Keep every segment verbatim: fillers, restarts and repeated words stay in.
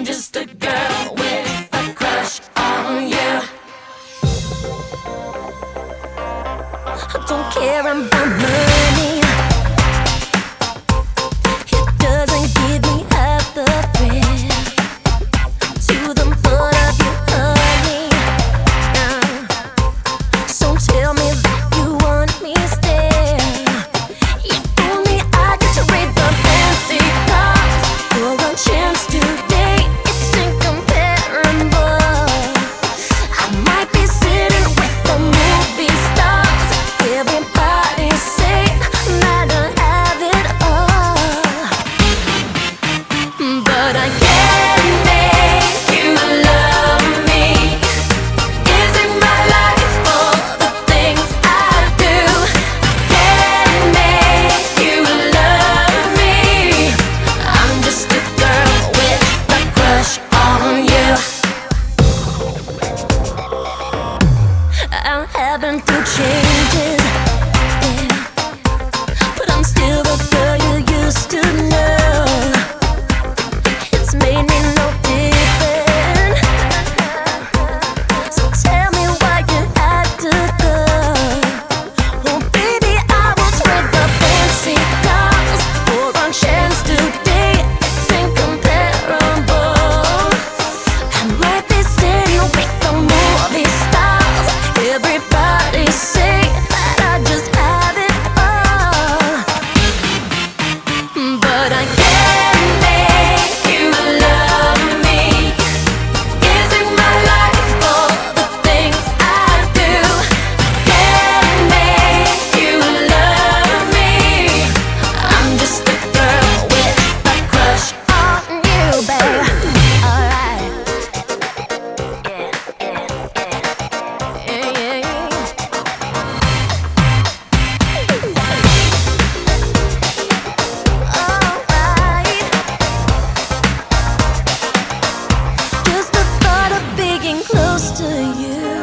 just a girl with a crush on you. I don't care about money. It doesn't give me half the thrill to the thought of you, honey. Now, so tell me that you want me still. If only I could trade the fancy cars for a chance to date. It's incomparable. I might be sitting with the movie stars. Everybody say that I have it all, but I can't make you love me. Isn't my life all the things I do? Can't make you love me. I'm just a girl with a crush on you. I'm having to changes, yeah, but I'm still the girl you used to know. It's made me no different. So tell me why you had to go. Oh baby, I will trade the fancy cars for a chance to date. It's incomparable. I might be sitting with the movie stars. Everybody say that I just have it all, but I can't make you love me. Isn't my life all the things I do? Can't make you love me. I'm just a girl with a crush on you, babe. Alright. Yeah, yeah, yeah. Yeah, yeah, yeah. Alright. Just the thought of being close to you,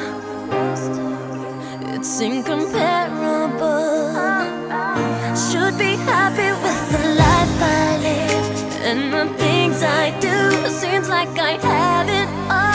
it's incomparable. Should be happy with the life I live and the things I do. Seems like I have it all.